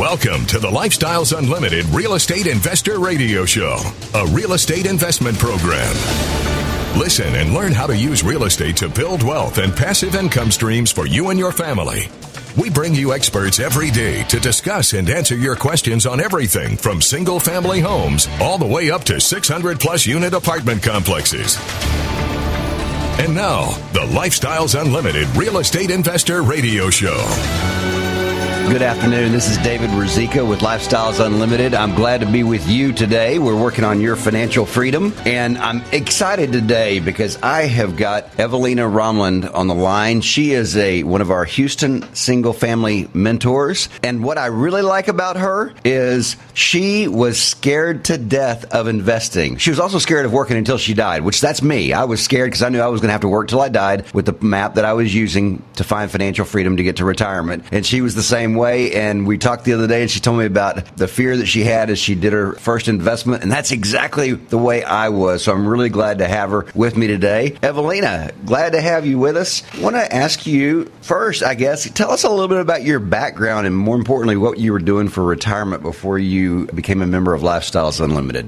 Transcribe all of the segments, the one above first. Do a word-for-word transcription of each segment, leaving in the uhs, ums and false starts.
Welcome to the Lifestyles Unlimited Real Estate Investor Radio Show, a real estate investment program. Listen and learn how to use real estate to build wealth and passive income streams for you and your family. We bring you experts every day to discuss and answer your questions on everything from single-family homes all the way up to six hundred plus unit apartment complexes. And now, the Lifestyles Unlimited Real Estate Investor Radio Show. Good afternoon. This is David Ruzicka with Lifestyles Unlimited. I'm glad to be with you today. We're working on your financial freedom, and I'm excited today because I have got Evelina Romland on the line. She is a one of our Houston single-family mentors, and what I really like about her is she was scared to death of investing. She was also scared of working until she died, which that's me. I was scared because I knew I was going to have to work till I died with the map that I was using to find financial freedom to get to retirement, and she was the same way. And we talked the other day and she told me about the fear that she had as she did her first investment, and that's exactly the way I was. So I'm really glad to have her with me today. Evelina, glad to have you with us. I want to ask you first, I guess, tell us a little bit about your background and more importantly what you were doing for retirement before you became a member of Lifestyles Unlimited.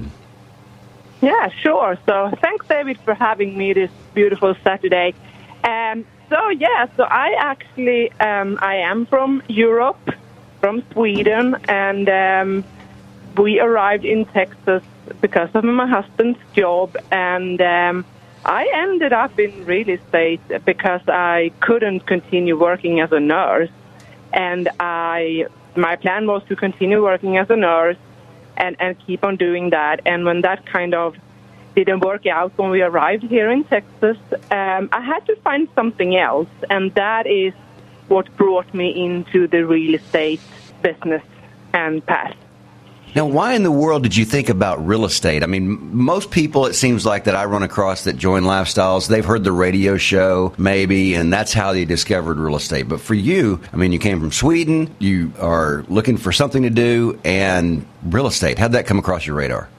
Yeah, sure. So thanks, David, for having me this beautiful Saturday. Um, So, yeah, so I actually, um, I am from Europe, from Sweden, and um, we arrived in Texas because of my husband's job, and um, I ended up in real estate because I couldn't continue working as a nurse, and I, my plan was to continue working as a nurse and, and keep on doing that, and when that kind of didn't work out when we arrived here in Texas, um, I had to find something else, and that is what brought me into the real estate business and path. Now, why in the world did you think about real estate? I mean, most people, it seems like, that I run across that join Lifestyles, they've heard the radio show, maybe, and that's how they discovered real estate. But for you, I mean, you came from Sweden, you are looking for something to do, and real estate, how'd that come across your radar?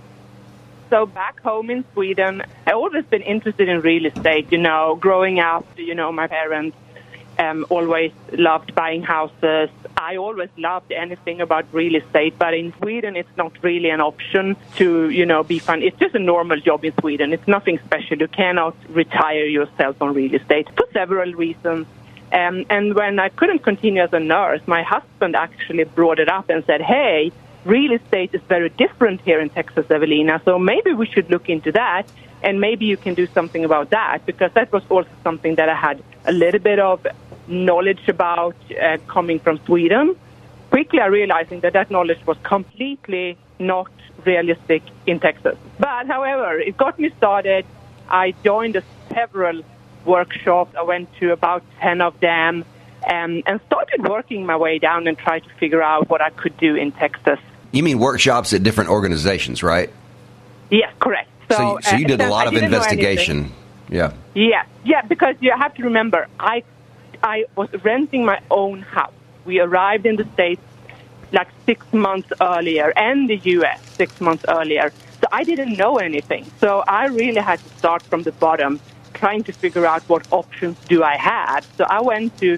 So back home in Sweden, I've always been interested in real estate. You know, growing up, you know, my parents um, always loved buying houses. I always loved anything about real estate, but in Sweden, it's not really an option to, you know, be fun. It's just a normal job in Sweden. It's nothing special. You cannot retire yourself on real estate for several reasons. Um, and when I couldn't continue as a nurse, my husband actually brought it up and said, hey, real estate is very different here in Texas, Evelina, so maybe we should look into that, and maybe you can do something about that, because that was also something that I had a little bit of knowledge about uh, coming from Sweden. Quickly, I realizing that that knowledge was completely not realistic in Texas. But, however, it got me started. I joined a several workshops. I went to about ten of them. Um, and started working my way down and tried to figure out what I could do in Texas. You mean workshops at different organizations, right? Yes, correct. So, so, you, so you did uh, a lot I of investigation. Yeah. Yeah. Yeah, yeah, because you have to remember, I, I was renting my own house. We arrived in the States like six months earlier, and the U S six months earlier. So I didn't know anything. So I really had to start from the bottom, trying to figure out what options do I have. So I went to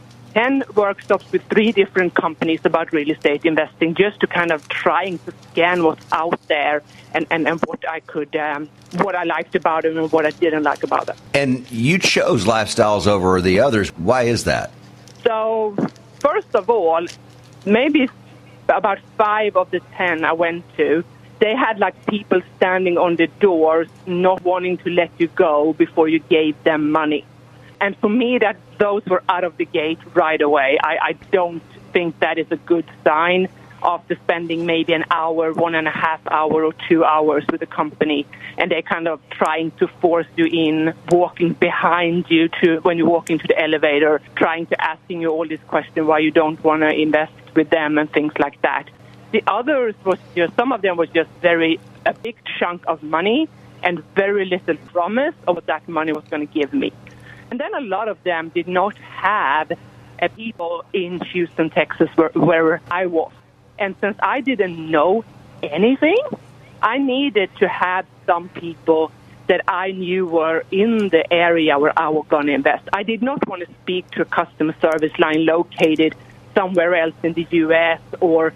ten workshops with three different companies about real estate investing, just to kind of trying to scan what's out there and, and, and what I could, um, what I liked about them and what I didn't like about them. And you chose Lifestyles over the others. Why is that? So, first of all, maybe about five of the ten I went to, they had like people standing on the doors not wanting to let you go before you gave them money. And for me, that those were out of the gate right away. I, I don't think that is a good sign after spending maybe an hour, one and a half hour or two hours with a company, and they're kind of trying to force you in, walking behind you to when you walk into the elevator, trying to asking you all these questions why you don't want to invest with them and things like that. The others was just, some of them was just very, a big chunk of money and very little promise of what that money was going to give me. And then a lot of them did not have uh, people in Houston, Texas, where, where I was. And since I didn't know anything, I needed to have some people that I knew were in the area where I was going to invest. I did not want to speak to a customer service line located somewhere else in the U S or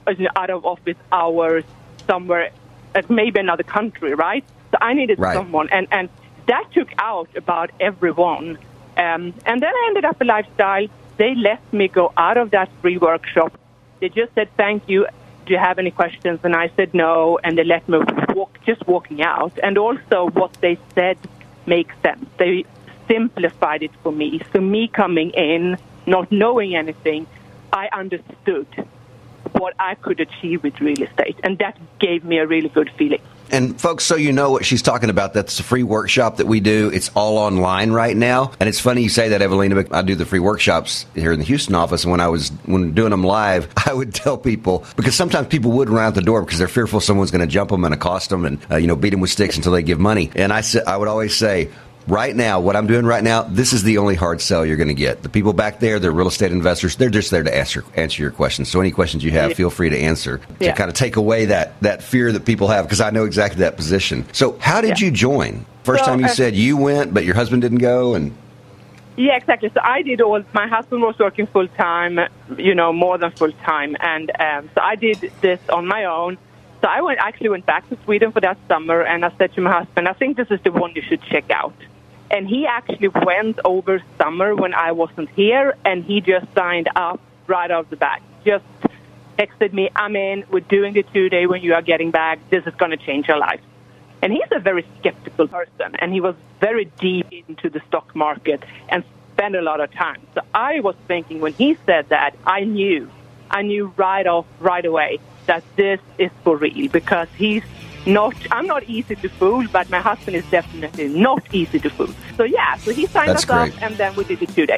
out of office hours somewhere, at maybe another country, right? So I needed right. someone, and, and that took out about everyone. Um, and then I ended up at Lifestyle. They let me go out of that free workshop. They just said, thank you. Do you have any questions? And I said no, and they let me walk, just walking out. And also what they said makes sense. They simplified it for me. So me coming in, not knowing anything, I understood what I could achieve with real estate. And that gave me a really good feeling. And folks, so you know what she's talking about, that's a free workshop that we do. It's all online right now. And it's funny you say that, Evelina. I do the free workshops here in the Houston office. And when I was when doing them live, I would tell people, because sometimes people would run out the door because they're fearful someone's going to jump them and accost them and, uh, you know, beat them with sticks until they give money. And I, I would always say, right now, what I'm doing right now, this is the only hard sell you're going to get. The people back there, they're real estate investors. They're just there to answer, answer your questions. So any questions you have, yeah. feel free to answer yeah. to kind of take away that, that fear that people have, because I know exactly that position. So how did yeah. you join? First so, time you uh, said you went, but your husband didn't go? And yeah, exactly. So I did all, my husband was working full-time, you know, more than full-time. And um, so I did this on my own. So I went actually went back to Sweden for that summer, and I said to my husband, I think this is the one you should check out. And he actually went over summer when I wasn't here, and he just signed up right off the bat. Just texted me, I'm in, we're doing the two-day when you are getting back. This is going to change your life. And he's a very skeptical person, and he was very deep into the stock market and spent a lot of time. So I was thinking when he said that, I knew, I knew right off, right away, that this is for real, because he's Not, I'm not easy to fool, but my husband is definitely not easy to fool. So, yeah, so he signed That's us great. up, and then we did it two days.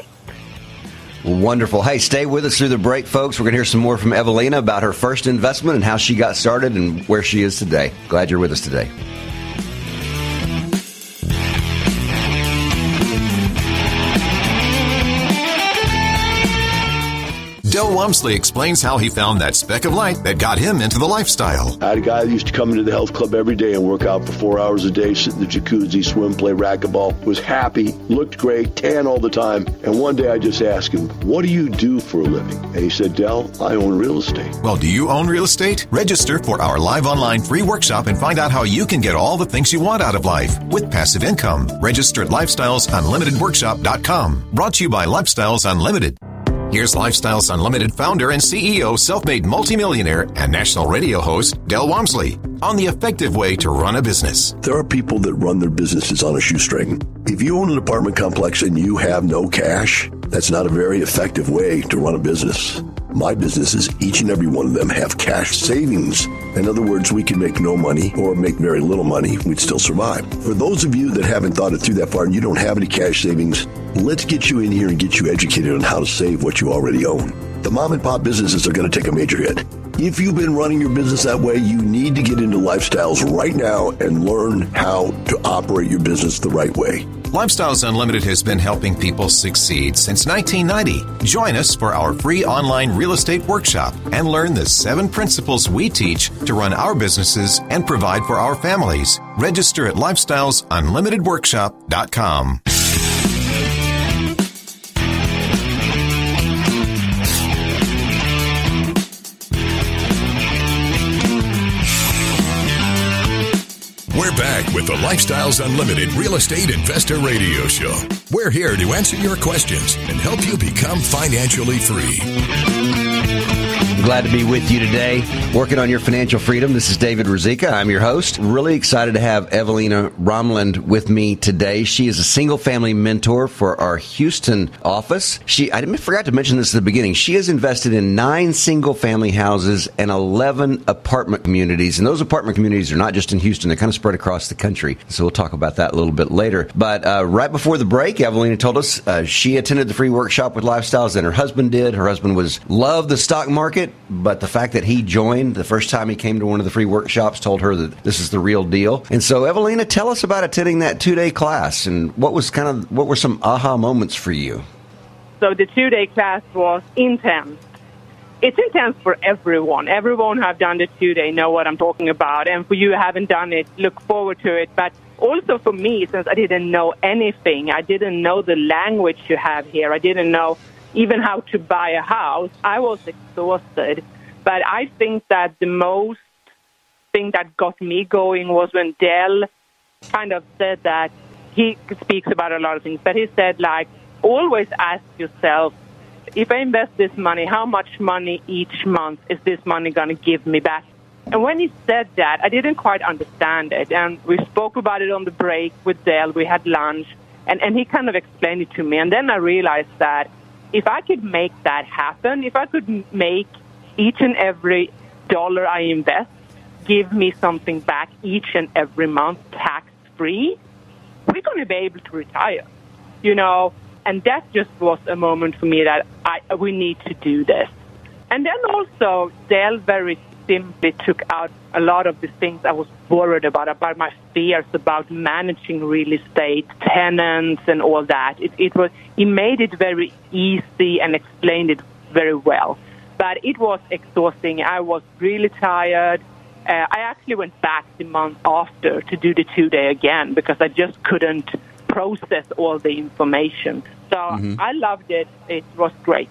Wonderful. Hey, stay with us through the break, folks. We're going to hear some more from Evelina about her first investment and how she got started and where she is today. Glad you're with us today. Del Walmsley explains how he found that speck of light that got him into the lifestyle. I had a guy that used to come into the health club every day and work out for four hours a day, sit in the jacuzzi, swim, play racquetball, was happy, looked great, tan all the time. And one day I just asked him, what do you do for a living? And he said, Del, I own real estate. Well, do you own real estate? Register for our live online free workshop and find out how you can get all the things you want out of life with passive income. Register at lifestyles unlimited workshop dot com. Brought to you by Lifestyles Unlimited. Here's Lifestyles Unlimited founder and C E O, self-made multimillionaire, and national radio host, Del Walmsley, on the effective way to run a business. There are people that run their businesses on a shoestring. If you own an apartment complex and you have no cash, that's not a very effective way to run a business. My businesses, each and every one of them, have cash savings. In other words, we can make no money or make very little money. We'd still survive. For those of you that haven't thought it through that far and you don't have any cash savings, let's get you in here and get you educated on how to save what you already own. The mom and pop businesses are going to take a major hit. If you've been running your business that way, you need to get into Lifestyles right now and learn how to operate your business the right way. Lifestyles Unlimited has been helping people succeed since nineteen ninety. Join us for our free online real estate workshop and learn the seven principles we teach to run our businesses and provide for our families. Register at lifestyles unlimited workshop dot com. We're back with the Lifestyles Unlimited Real Estate Investor Radio Show. We're here to answer your questions and help you become financially free. Glad to be with you today, working on your financial freedom. This is David Ruzicka. I'm your host. Really excited to have Evelina Romland with me today. She is a single-family mentor for our Houston office. She, I forgot to mention this at the beginning. She has invested in nine single-family houses and eleven apartment communities. And those apartment communities are not just in Houston. They're kind of spread across the country. So we'll talk about that a little bit later. But uh, right before the break, Evelina told us uh, she attended the free workshop with Lifestyles, and her husband did. Her husband was loved the stock market. But the fact that he joined the first time he came to one of the free workshops told her that this is the real deal. And so, Evelina, tell us about attending that two-day class and what was kind of what were some aha moments for you? So the two-day class was intense. It's intense for everyone. Everyone who have done the two-day know what I'm talking about. And for you who haven't done it, look forward to it. But also for me, since I didn't know anything, I didn't know the language you have here. I didn't know even how to buy a house. I was exhausted. But I think that the most thing that got me going was when Dell kind of said that he speaks about a lot of things, but he said, like, always ask yourself, if I invest this money, how much money each month is this money going to give me back? And when he said that, I didn't quite understand it. And we spoke about it on the break with Dale. We had lunch, and, and he kind of explained it to me. And then I realized that if I could make that happen, if I could make each and every dollar I invest give me something back each and every month tax-free, we're going to be able to retire, you know. And that just was a moment for me that I we need to do this. And then also, Dale very simply took out a lot of the things I was worried about, about my fears about managing real estate, tenants, and all that. It, it was he made it very easy and explained it very well. But it was exhausting. I was really tired. Uh, I actually went back the month after to do the two-day again because I just couldn't process all the information. So mm-hmm. I loved it. It was great.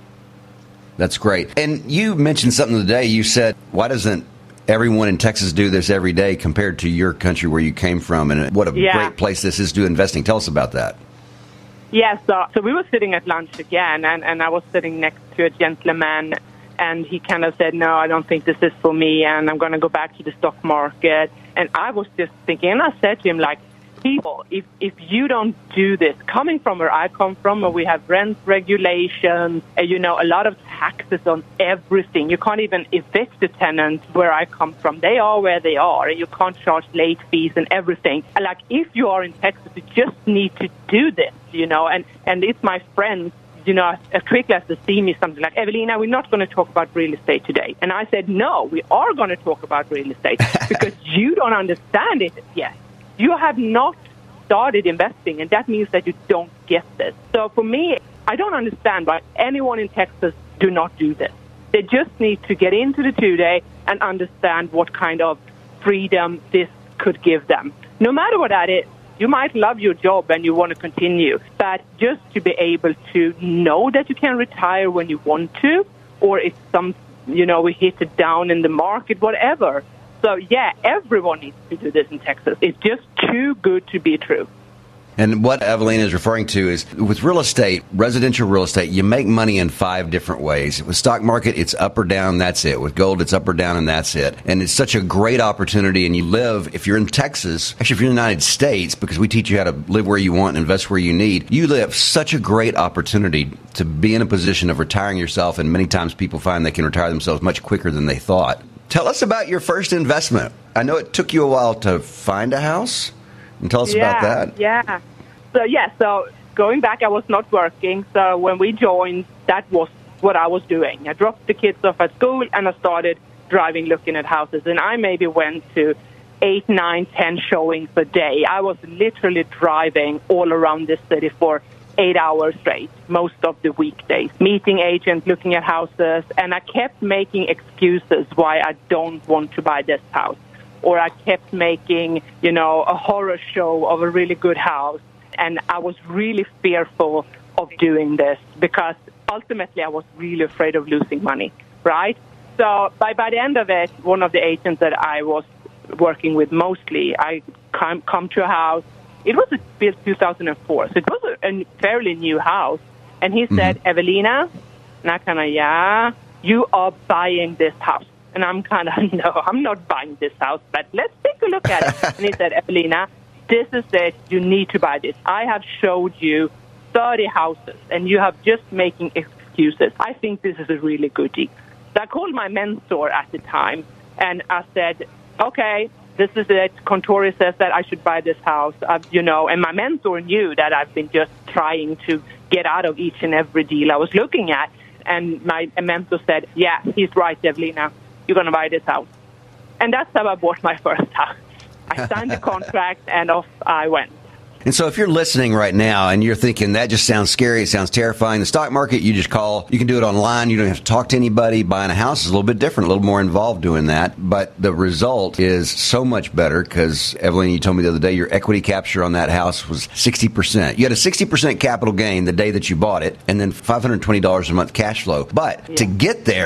That's great. And you mentioned something today. You said, why doesn't everyone in Texas do this every day compared to your country where you came from? And what a yeah. great place this is to do investing. Tell us about that. Yeah, so, so we were sitting at lunch again, and, and I was sitting next to a gentleman, and he kind of said, no, I don't think this is for me, and I'm going to go back to the stock market. And I was just thinking, and I said to him, like, people, if if you don't do this, coming from where I come from, where we have rent regulations, and, you know, a lot of taxes on everything. You can't even evict the tenants where I come from. They are where they are, and you can't charge late fees and everything. And, like, if you are in Texas, you just need to do this, you know. And, and it's my friends, you know, as quickly as they see me, something like, Evelina, we're not going to talk about real estate today. And I said, no, we are going to talk about real estate because you don't understand it yet. You have not started investing, and that means that you don't get this. So for me, I don't understand why anyone in Texas do not do this. They just need to get into the two-day and understand what kind of freedom this could give them. No matter what that is, you might love your job and you want to continue, but just to be able to know that you can retire when you want to, or if some, you know, we hit it down in the market, whatever. So, yeah, everyone needs to do this in Texas. It's just too good to be true. And what Evelina is referring to is with real estate, residential real estate, you make money in five different ways. With stock market, it's up or down, that's it. With gold, it's up or down, and that's it. And it's such a great opportunity. And you live, if you're in Texas, actually, if you're in the United States, because we teach you how to live where you want and invest where you need, you live such a great opportunity to be in a position of retiring yourself. And many times people find they can retire themselves much quicker than they thought. Tell us about your first investment. I know it took you a while to find a house. And tell us yeah, about that. Yeah. So, yeah, so going back, I was not working. So when we joined, that was what I was doing. I dropped the kids off at school, and I started driving, looking at houses. And I maybe went to eight, nine, ten showings a day. I was literally driving all around the city for eight hours straight, most of the weekdays, meeting agents, looking at houses. And I kept making excuses why I don't want to buy this house. Or I kept making, you know, a horror show of a really good house. And I was really fearful of doing this because ultimately I was really afraid of losing money, right? So by, by the end of it, one of the agents that I was working with mostly, I come, come to a house. It was built two thousand four, so it was a, a fairly new house. And he said, mm-hmm. Evelina, and I kind of, yeah, you are buying this house. And I'm kind of, no, I'm not buying this house, but let's take a look at it. And he said, Evelina, this is it. You need to buy this. I have showed you thirty houses, and you have just making excuses. I think this is a really good deal. So I called my mentor at the time, and I said, okay, this is it. Contori says that I should buy this house, uh, you know, and my mentor knew that I've been just trying to get out of each and every deal I was looking at. And my mentor said, yeah, he's right, Evelina. You're going to buy this house. And that's how I bought my first house. I signed the contract, and off I went. And so if you're listening right now and you're thinking, that just sounds scary, it sounds terrifying, the stock market, you just call. You can do it online. You don't have to talk to anybody. Buying a house is a little bit different, a little more involved doing that. But the result is so much better because, Evelyn, you told me the other day your equity capture on that house was sixty percent. You had a sixty percent capital gain the day that you bought it, and then five hundred twenty dollars a month cash flow. But yeah. to get there,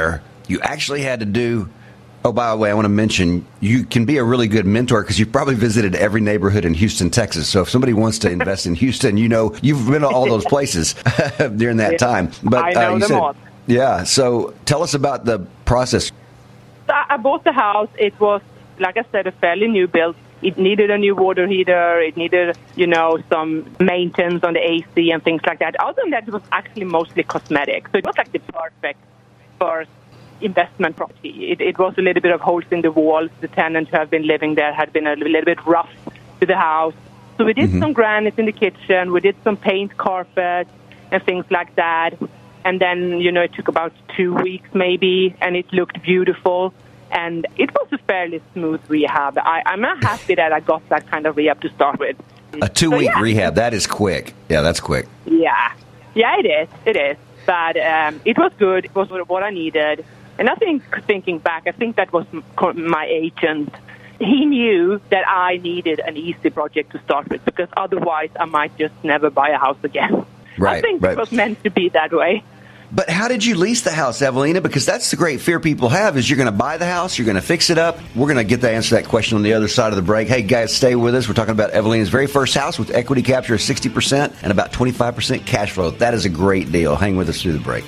you actually had to do. Oh, by the way, I want to mention you can be a really good mentor because you've probably visited every neighborhood in Houston, Texas. So if somebody wants to invest in Houston, you know you've been to all those places during that yeah. time. But I know uh, you them said, all. Yeah. So tell us about the process. I bought the house. It was, like I said, a fairly new build. It needed a new water heater. It needed, you know, some maintenance on the A C and things like that. Other than that, it was actually mostly cosmetic. So it was like the perfect first investment property. It, it was a little bit of holes in the walls. The tenant who had been living there had been a little bit rough to the house. So we did mm-hmm. some granite in the kitchen. We did some paint carpet and things like that. And then, you know, it took about two weeks maybe, and it looked beautiful. And it was a fairly smooth rehab. I, I'm not happy that I got that kind of rehab to start with. A two-week so, yeah. rehab, that is quick. Yeah, that's quick. Yeah. Yeah, it is. It is. But um, it was good. It was what I needed. And I think, thinking back, I think that was my agent. He knew that I needed an easy project to start with because otherwise I might just never buy a house again. Right, I think right. it was meant to be that way. But how did you lease the house, Evelina? Because that's the great fear people have is you're going to buy the house, you're going to fix it up. We're going to get the answer to that question on the other side of the break. Hey, guys, stay with us. We're talking about Evelina's very first house with equity capture of sixty percent and about twenty-five percent cash flow. That is a great deal. Hang with us through the break.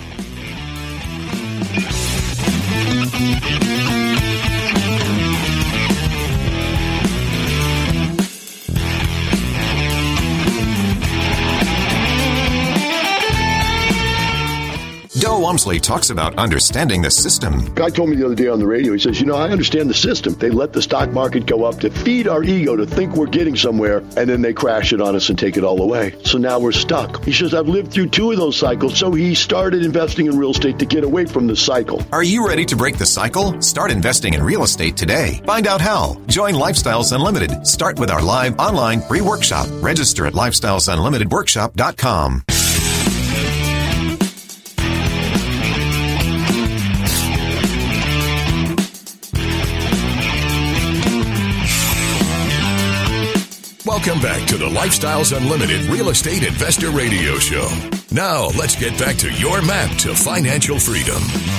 Del Walmsley talks about understanding the system. Guy told me the other day on the radio, he says, you know, I understand the system. They let the stock market go up to feed our ego to think we're getting somewhere, and then they crash it on us and take it all away. So now we're stuck. He says, I've lived through two of those cycles, so he started investing in real estate to get away from the cycle. Are you ready to break the cycle? Start investing in real estate today. Find out how. Join Lifestyles Unlimited. Start with our live online free workshop. Register at lifestyles unlimited workshop dot com. Welcome back to the Lifestyles Unlimited Real Estate Investor Radio Show. Now, let's get back to your map to financial freedom.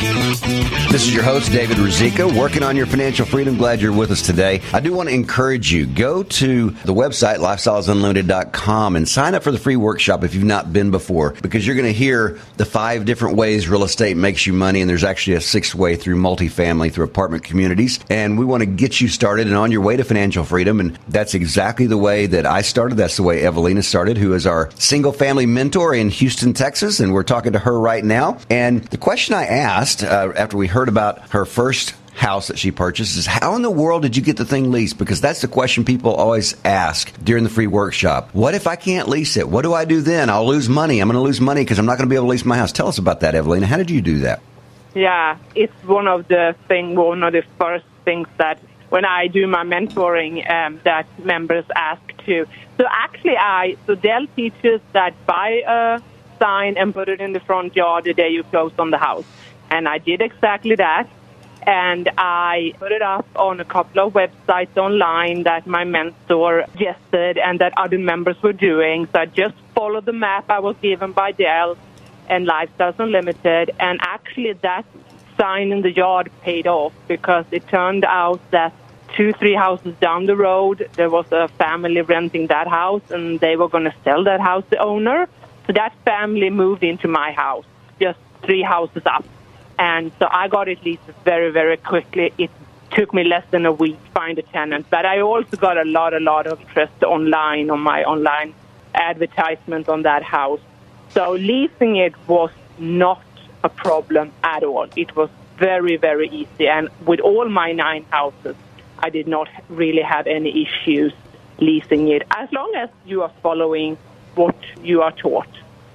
This is your host, David Ruzicka, working on your financial freedom. Glad you're with us today. I do want to encourage you, go to the website, lifestyles unlimited dot com, and sign up for the free workshop if you've not been before, because you're going to hear the five different ways real estate makes you money, and there's actually a sixth way through multifamily, through apartment communities. And we want to get you started and on your way to financial freedom, and that's exactly the way that I started. That's the way Evelina started, who is our single family mentor in Houston, Texas, and we're talking to her right now. And the question I asked uh, after we heard about her first house that she purchased is, how in the world did you get the thing leased? Because that's the question people always ask during the free workshop. What if I can't lease it? What do I do then? I'll lose money. I'm going to lose money because I'm not going to be able to lease my house. Tell us about that, Evelina. How did you do that? Yeah, it's one of the thing, one of the first things that when I do my mentoring um, that members ask to. So actually, I so Del teaches that buy a sign and put it in the front yard the day you close on the house. And I did exactly that. And I put it up on a couple of websites online that my mentor suggested and that other members were doing. So I just followed the map I was given by Del and Lifestyles Unlimited. And actually that sign in the yard paid off because it turned out that two, three houses down the road, there was a family renting that house and they were going to sell that house, the owner. So that family moved into my house, just three houses up. And so I got it leased very, very quickly. It took me less than a week to find a tenant. But I also got a lot, a lot of interest online on my online advertisement on that house. So leasing it was not a problem at all. It was very, very easy. And with all my nine houses, I did not really have any issues leasing it, as long as you are following what you are taught.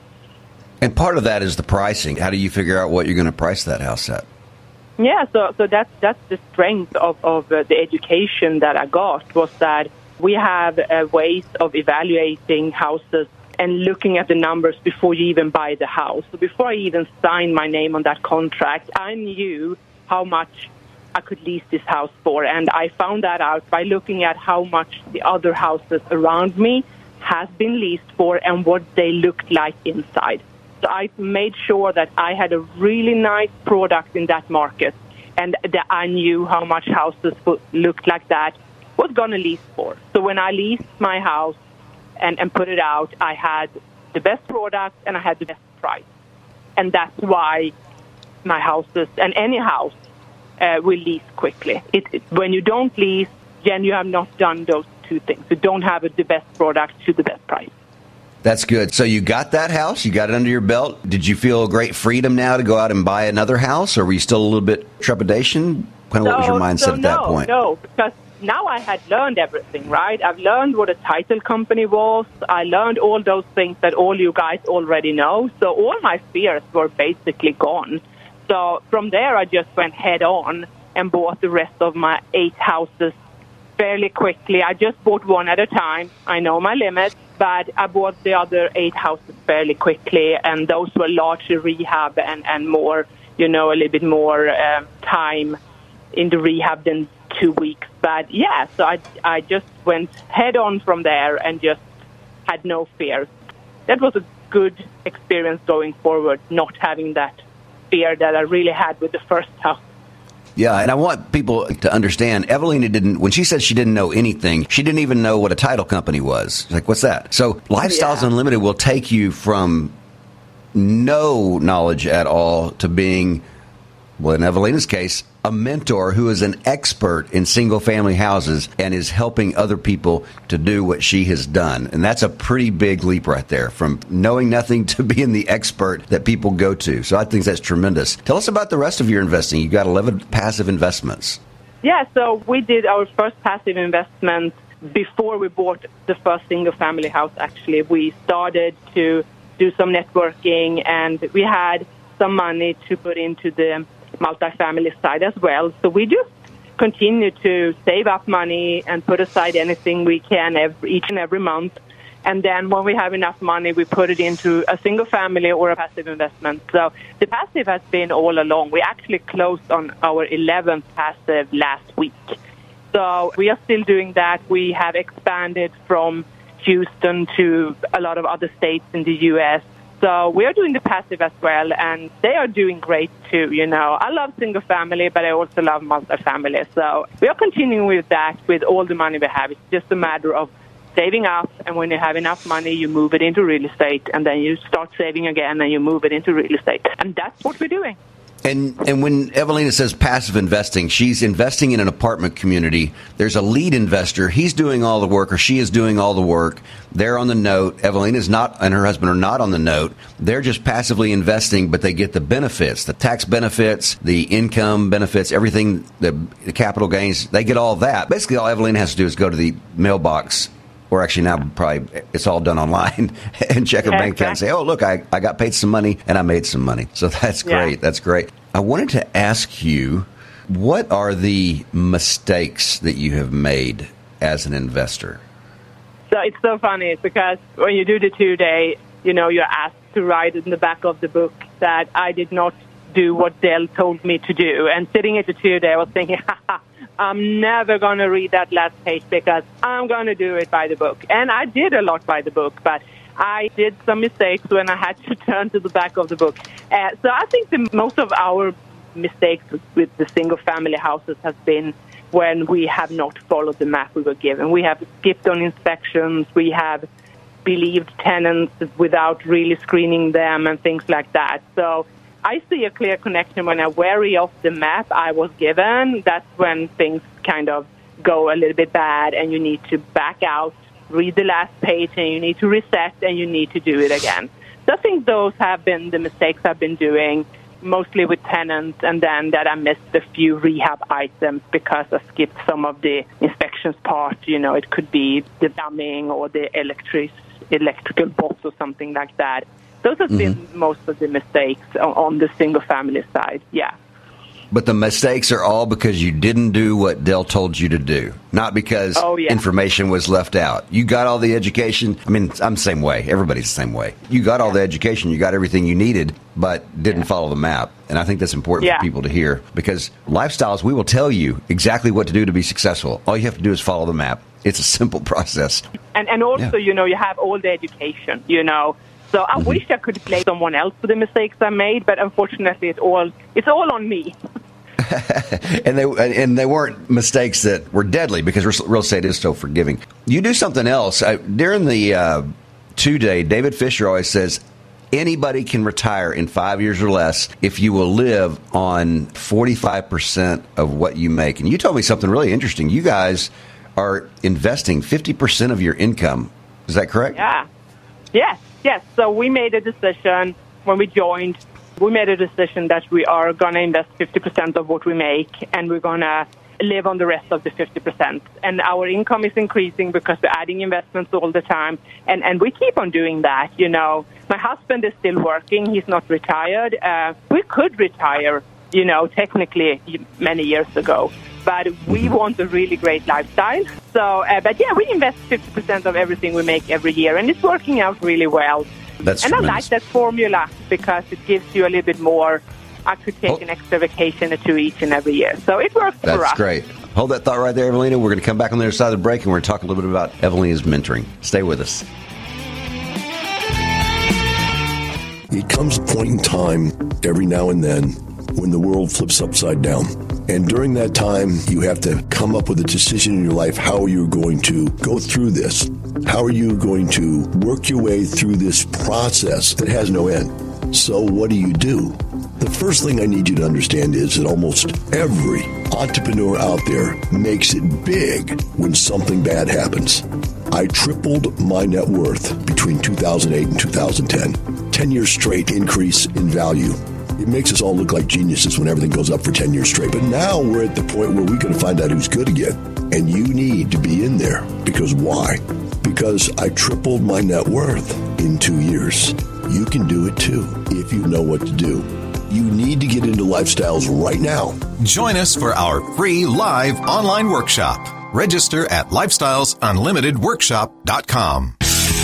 And part of that is the pricing. How do you figure out what you're going to price that house at? Yeah, so so that's that's the strength of of uh, the education that I got, was that we have uh, ways of evaluating houses and looking at the numbers before you even buy the house. So before I even signed my name on that contract, I knew how much I could lease this house for, and I found that out by looking at how much the other houses around me has been leased for and what they looked like inside. So I made sure that I had a really nice product in that market, and that I knew how much houses looked like that was going to lease for. So when I leased my house and, and put it out, I had the best product and I had the best price. And that's why my houses, and any house, uh, will lease quickly. It, it, when you don't lease, then you have not done those two things. You don't have a, the best product to the best price. That's good. So you got that house, you got it under your belt. Did you feel great freedom now to go out and buy another house, or were you still a little bit trepidation? Kind of no, what was your mindset so at that no, point? No, because now I had learned everything, right? I've learned what a title company was. I learned all those things that all you guys already know. So all my fears were basically gone. So from there, I just went head on and bought the rest of my eight houses fairly quickly. I just bought one at a time. I know my limits, but I bought the other eight houses fairly quickly, and those were larger rehab and, and more, you know, a little bit more uh, time in the rehab than two weeks. But yeah, so I, I just went head on from there and just had no fears. That was a good experience going forward, not having that fear that I really had with the first house. Yeah, and I want people to understand, Evelina didn't, when she said she didn't know anything, she didn't even know what a title company was. Like, what's that? So Lifestyles yeah. Unlimited will take you from no knowledge at all to being, well, in Evelina's case, a mentor who is an expert in single-family houses and is helping other people to do what she has done. And that's a pretty big leap right there, from knowing nothing to being the expert that people go to. So I think that's tremendous. Tell us about the rest of your investing. You've got eleven passive investments. Yeah, so we did our first passive investment before we bought the first single-family house, actually. We started to do some networking, and we had some money to put into the multifamily side as well. So we just continue to save up money and put aside anything we can every, each and every month. And then when we have enough money, we put it into a single family or a passive investment. So the passive has been all along. We actually closed on our eleventh passive last week. So we are still doing that. We have expanded from Houston to a lot of other states in the U S So we are doing the passive as well, and they are doing great too. You know, I love single family, but I also love multifamily. So we are continuing with that with all the money we have. It's just a matter of saving up, and when you have enough money, you move it into real estate, and then you start saving again, and you move it into real estate. And that's what we're doing. And and when Evelina says passive investing, she's investing in an apartment community. There's a lead investor. He's doing all the work, or she is doing all the work. They're on the note. Evelina is not, and her husband are not on the note. They're just passively investing, but they get the benefits, the tax benefits, the income benefits, everything, the, the capital gains. They get all that. Basically, all Evelina has to do is go to the mailbox, or actually now probably it's all done online, and check her yeah, bank account and say, oh, look, I, I got paid some money and I made some money. So that's great. Yeah. That's great. I wanted to ask you, what are the mistakes that you have made as an investor? So it's so funny because when you do the two-day, you know, you're asked to write in the back of the book that I did not do what Dell told me to do. And sitting at the two-day, I was thinking, haha, I'm never going to read that last page because I'm going to do it by the book. And I did a lot by the book, but I did some mistakes when I had to turn to the back of the book. Uh, so I think the, most of our mistakes with, with the single-family houses has been when we have not followed the map we were given. We have skipped on inspections. We have believed tenants without really screening them and things like that. So I see a clear connection when I vary off the map I was given. That's when things kind of go a little bit bad, and you need to back out, read the last page, and you need to reset, and you need to do it again. So I think those have been the mistakes I've been doing, mostly with tenants, and then that I missed a few rehab items because I skipped some of the inspections part. You know, it could be the plumbing or the electric electrical box or something like that. Those have been mm-hmm. most of the mistakes on, on the single-family side, yeah. But the mistakes are all because you didn't do what Dell told you to do, not because oh, yeah. information was left out. You got all the education. I mean, I'm the same way. Everybody's the same way. You got all yeah. the education. You got everything you needed, but didn't yeah. follow the map. And I think that's important yeah. for people to hear, because Lifestyles, we will tell you exactly what to do to be successful. All you have to do is follow the map. It's a simple process. And and also, yeah. you know, you have all the education, you know. So I Mm-hmm. wish I could blame someone else for the mistakes I made, but unfortunately, it's all it's all on me. and they and they weren't mistakes that were deadly because real estate is so forgiving. You do something else. I, during the uh, two-day, David Fisher always says, anybody can retire in five years or less if you will live on forty-five percent of what you make. And you told me something really interesting. You guys are investing fifty percent of your income. Is that correct? Yeah. Yes, yes. So we made a decision when we joined. We made a decision that we are going to invest fifty percent of what we make, and we're going to live on the rest of the fifty percent. And our income is increasing because we're adding investments all the time, and, and we keep on doing that. You know, my husband is still working. He's not retired. Uh, we could retire, you know, technically many years ago, but we want a really great lifestyle. So, uh, but yeah, we invest fifty percent of everything we make every year, and it's working out really well. That's and tremendous. I like that formula because it gives you a little bit more. I could take Oh. an extra vacation or two each and every year. So it works for us. That's great. Hold that thought right there, Evelina. We're going to come back on the other side of the break, and we're going to talk a little bit about Evelina's mentoring. Stay with us. It comes a point in time every now and then when the world flips upside down. And during that time, you have to come up with a decision in your life how you're going to go through this. How are you going to work your way through this process that has no end? So what do you do? The first thing I need you to understand is that almost every entrepreneur out there makes it big when something bad happens. I tripled my net worth between two thousand eight and two thousand ten. ten years straight increase in value. It makes us all look like geniuses when everything goes up for ten years straight. But now we're at the point where we're going to find out who's good again. And you need to be in there. Because why? Because I tripled my net worth in two years. You can do it too if you know what to do. You need to get into Lifestyles right now. Join us for our free live online workshop. Register at lifestyles unlimited workshop dot com.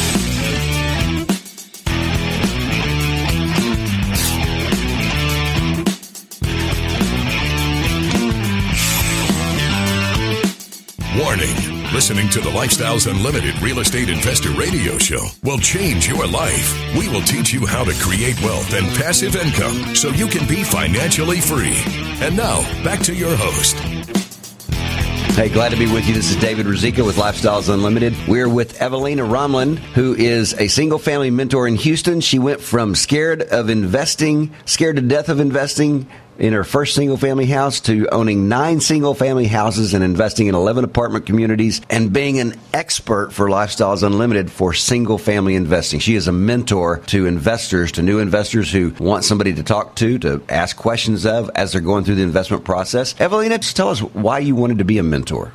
Warning. Listening to the Lifestyles Unlimited Real Estate Investor Radio Show will change your life. We will teach you how to create wealth and passive income so you can be financially free. And now, back to your host. Hey, glad to be with you. This is David Ruzicka with Lifestyles Unlimited. We're with Evelina Romland, who is a single-family mentor in Houston. She went from scared of investing, scared to death of investing in her first single-family house to owning nine single-family houses and investing in eleven apartment communities and being an expert for Lifestyles Unlimited for single-family investing. She is a mentor to investors, to new investors who want somebody to talk to, to ask questions of as they're going through the investment process. Evelina, just tell us why you wanted to be a mentor.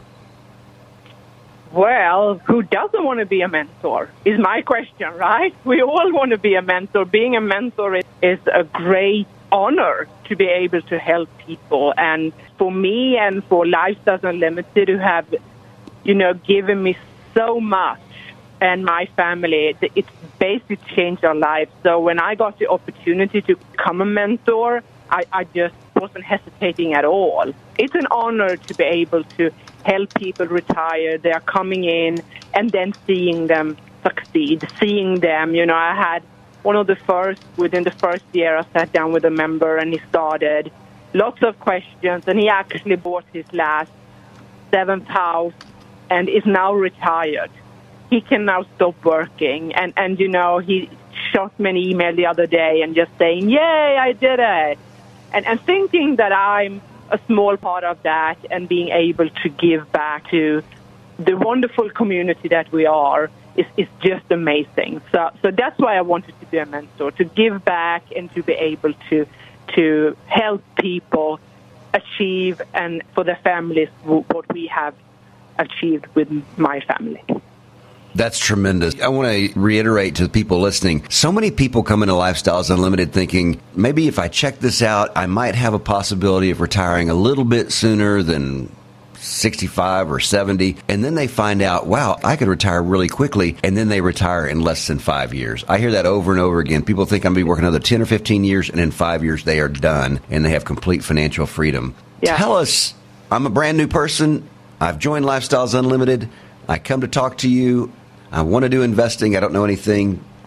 Well, who doesn't want to be a mentor is my question, right? We all want to be a mentor. Being a mentor is, is a great honor to be able to help people. And for me and for Lifestyles Unlimited, who have, you know, given me so much and my family, it's basically changed our lives. So when I got the opportunity to become a mentor, I, I just wasn't hesitating at all. It's an honor to be able to help people retire. They are coming in and then seeing them succeed, seeing them, you know, I had one of the first, within the first year, I sat down with a member and he started lots of questions, and he actually bought his last seventh house and is now retired. He can now stop working. And, and you know, he shot me an email the other day and just saying, yay, I did it. And, and thinking that I'm a small part of that and being able to give back to the wonderful community that we are is, is just amazing. So, so that's why I wanted to be a mentor, to give back and to be able to to help people achieve, and for their families, what we have achieved with my family. That's tremendous. I want to reiterate to the people listening, so many people come into Lifestyles Unlimited thinking, maybe if I check this out, I might have a possibility of retiring a little bit sooner than sixty-five or seventy. And then they find out, wow, I could retire really quickly. And then they retire in less than five years. I hear that over and over again. People think I'm going to be working another ten or fifteen years, and in five years they are done and they have complete financial freedom. Yeah. Tell us, I'm a brand new person. I've joined Lifestyles Unlimited. I come to talk to you. I want to do investing. I don't know anything.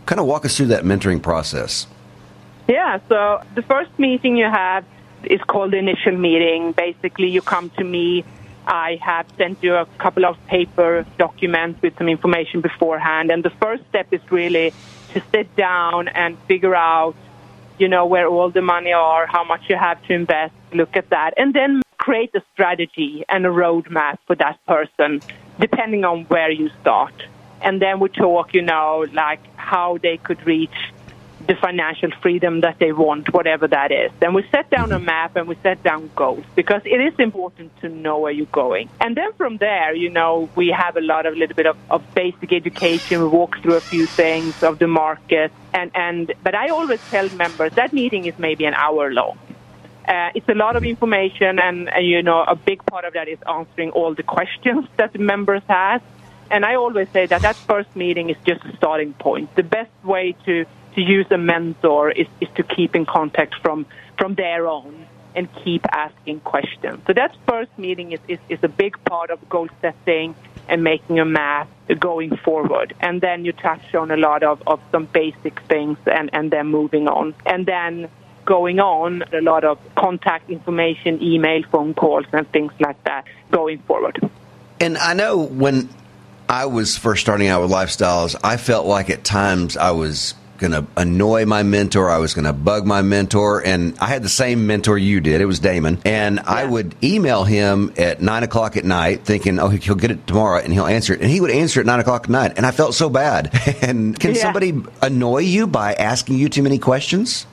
Kind of walk us through that mentoring process. Yeah, so the first meeting you have is called the initial meeting. Basically, you come to me. I have sent you a couple of paper documents with some information beforehand. And the first step is really to sit down and figure out, you know, where all the money are, how much you have to invest, look at that, and then create a strategy and a roadmap for that person, depending on where you start. And then we talk, you know, like how they could reach the financial freedom that they want, whatever that is. And we set down a map and we set down goals because it is important to know where you're going. And then from there, you know, we have a lot of little bit of, of basic education. We walk through a few things of the market. And, and but I always tell members that meeting is maybe an hour long. Uh, it's a lot of information, and, and, you know, a big part of that is answering all the questions that the members have. And I always say that that first meeting is just a starting point. The best way to to use a mentor is, is to keep in contact from, from their own and keep asking questions. So that first meeting is, is, is a big part of goal setting and making a map going forward. And then you touch on a lot of, of some basic things and, and then moving on. And then going on, a lot of contact information, email, phone calls, and things like that going forward. And I know when I was first starting out with Lifestyles, I felt like at times I was going to annoy my mentor. I was going to bug my mentor. And I had the same mentor you did. It was Damon. And yeah. I would email him at nine o'clock at night thinking, oh, he'll get it tomorrow and he'll answer it. And he would answer at nine o'clock at night. And I felt so bad. And can yeah. somebody annoy you by asking you too many questions?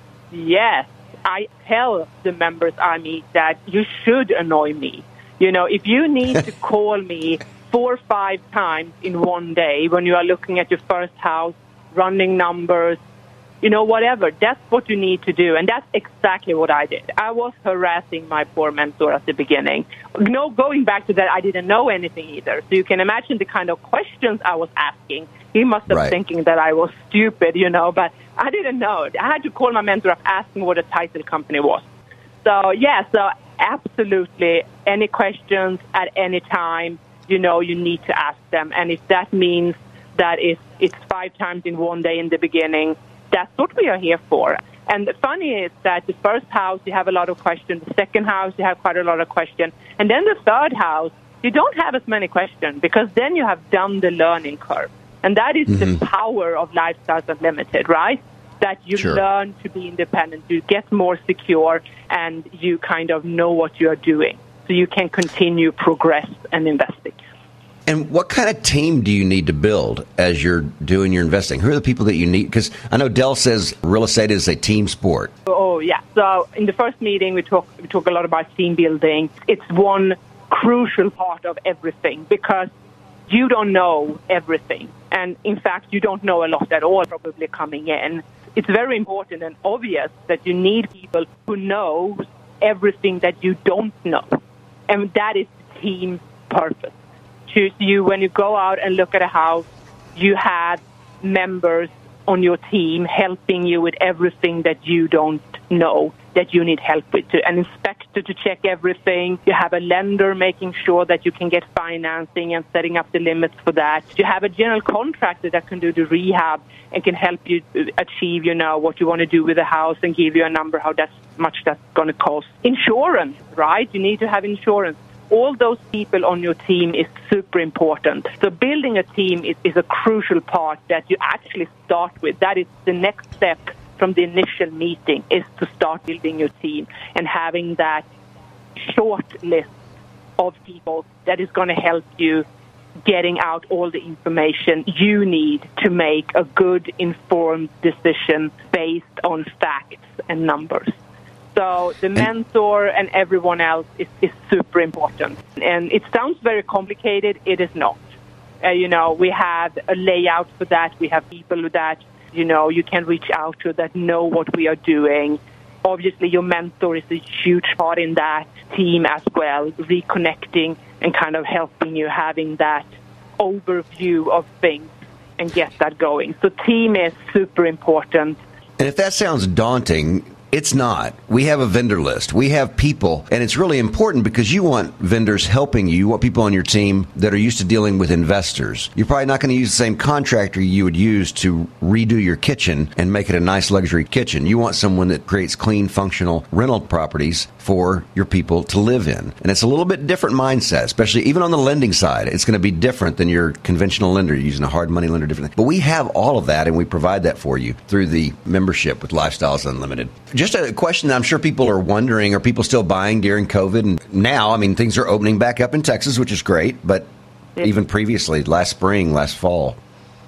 Yes. I tell the members I meet that you should annoy me. You know, if you need to call me four or five times in one day when you are looking at your first house, running numbers, you know, whatever. That's what you need to do. And that's exactly what I did. I was harassing my poor mentor at the beginning. No, going back to that, I didn't know anything either. So you can imagine the kind of questions I was asking. He must have right. thinking that I was stupid, you know, but I didn't know. I had to call my mentor up asking what a title company was. So, yeah, so absolutely any questions at any time, you know, you need to ask them. And if that means that is it's five times in one day in the beginning, that's what we are here for. And the funny is that the first house, you have a lot of questions. The second house, you have quite a lot of questions. And then the third house, you don't have as many questions because then you have done the learning curve. And that is mm-hmm. the power of Lifestyles Unlimited, right? That you sure. learn to be independent, you get more secure, and you kind of know what you are doing. So you can continue progress and investing. And what kind of team do you need to build as you're doing your investing? Who are the people that you need? Because I know Dell says real estate is a team sport. Oh, yeah. So in the first meeting, we talk, we talk a lot about team building. It's one crucial part of everything because you don't know everything. And in fact, you don't know a lot at all probably coming in. It's very important and obvious that you need people who know everything that you don't know. And that is the team's purpose. To you, when you go out and look at a house, you have members on your team helping you with everything that you don't know, that you need help with. An inspector to check everything. You have a lender making sure that you can get financing and setting up the limits for that. You have a general contractor that can do the rehab and can help you achieve, you know, what you want to do with the house and give you a number how that's, much that's going to cost. Insurance, right? You need to have insurance. All those people on your team is super important. So building a team is, is a crucial part that you actually start with. That is the next step from the initial meeting is to start building your team and having that short list of people that is going to help you getting out all the information you need to make a good, informed decision based on facts and numbers. So the mentor and everyone else is, is super important. And it sounds very complicated. It is not. Uh, you know, we have a layout for that. We have people that, you know, you can reach out to that know what we are doing. Obviously, your mentor is a huge part in that team as well, reconnecting and kind of helping you having that overview of things and get that going. So team is super important. And if that sounds daunting, It's not. We have a vendor list. We have people, and it's really important because you want vendors helping you. You want people on your team that are used to dealing with investors. You're probably not going to use the same contractor you would use to redo your kitchen and make it a nice luxury kitchen. You want someone that creates clean, functional rental properties for your people to live in. And it's a little bit different mindset, especially even on the lending side. It's going to be different than your conventional lender using a hard money lender. Different. But we have all of that, and we provide that for you through the membership with Lifestyles Unlimited. Just a question that I'm sure people are wondering, are people still buying during COVID? And now, I mean, things are opening back up in Texas, which is great, but yeah. even previously, last spring, last fall.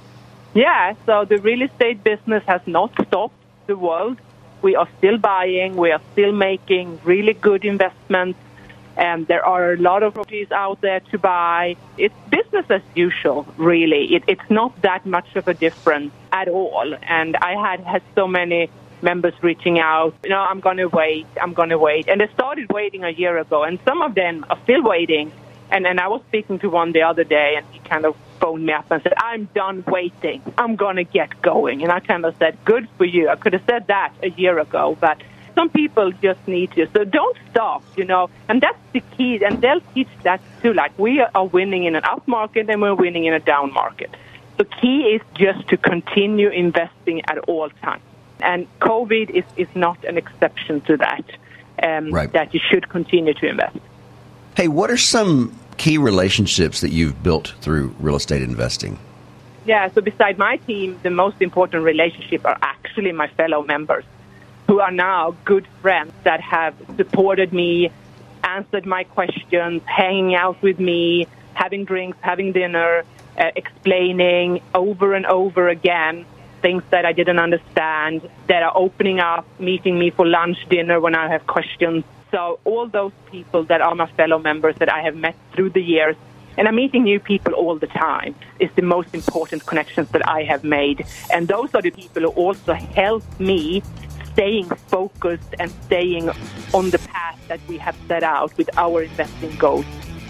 Yeah, so the real estate business has not stopped the world. We are still buying. We are still making really good investments. And there are a lot of properties out there to buy. It's business as usual, really. It, it's not that much of a difference at all. And I had had so many members reaching out, you know, I'm going to wait, I'm going to wait. And they started waiting a year ago, and some of them are still waiting. And, and I was speaking to one the other day, and he kind of phoned me up and said, I'm done waiting. I'm going to get going. And I kind of said, good for you. I could have said that a year ago, but some people just need to. So don't stop, you know. And that's the key. And they'll teach that too. Like, we are winning in an up market and we're winning in a down market. The key is just to continue investing at all times. And COVID is, is not an exception to that, um, right. that you should continue to invest. Hey, what are some key relationships that you've built through real estate investing? Yeah, so beside my team, the most important relationships are actually my fellow members, who are now good friends that have supported me, answered my questions, hanging out with me, having drinks, having dinner, uh, explaining over and over again things that I didn't understand, that are opening up, meeting me for lunch, dinner when I have questions. So all those people that are my fellow members that I have met through the years, and I'm meeting new people all the time, is the most important connections that I have made. And those are the people who also help me staying focused and staying on the path that we have set out with our investing goals.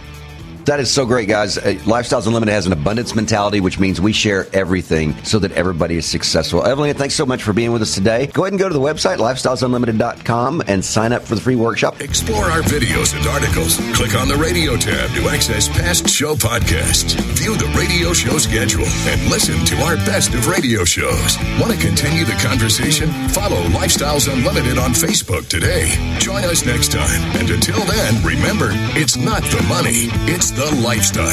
That is so great, guys. Uh, Lifestyles Unlimited has an abundance mentality, which means we share everything so that everybody is successful. Evelyn, thanks so much for being with us today. Go ahead and go to the website, lifestyles unlimited dot com, and sign up for the free workshop. Explore our videos and articles. Click on the radio tab to access past show podcasts. View the radio show schedule and listen to our best of radio shows. Want to continue the conversation? Follow Lifestyles Unlimited on Facebook today. Join us next time. And until then, remember, it's not the money, it's the lifestyle.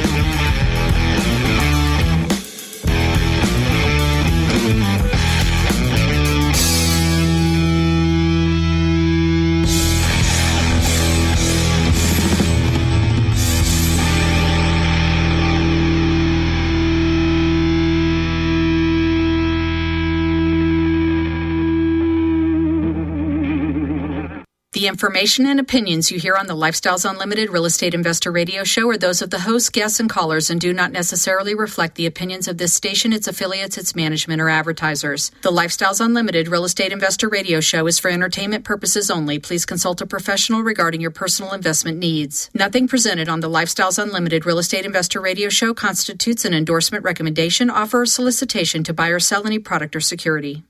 The information and opinions you hear on the Lifestyles Unlimited Real Estate Investor Radio Show are those of the hosts, guests, and callers and do not necessarily reflect the opinions of this station, its affiliates, its management, or advertisers. The Lifestyles Unlimited Real Estate Investor Radio Show is for entertainment purposes only. Please consult a professional regarding your personal investment needs. Nothing presented on the Lifestyles Unlimited Real Estate Investor Radio Show constitutes an endorsement, recommendation, offer, or solicitation to buy or sell any product or security.